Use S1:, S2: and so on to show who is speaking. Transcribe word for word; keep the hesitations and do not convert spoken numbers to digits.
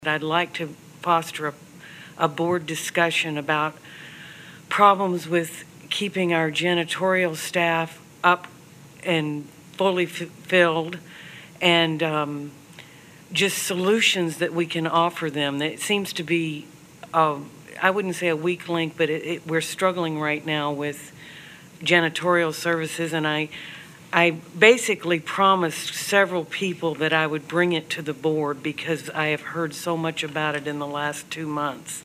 S1: I'd like to foster a, a board discussion about problems with keeping our janitorial staff up and fully f- filled, and um, just solutions that we can offer them. It seems to be, uh, I wouldn't say a weak link, but it, it, we're struggling right now with janitorial services, and I I basically promised several people that I would bring it to the board because I have heard so much about it in the last two months.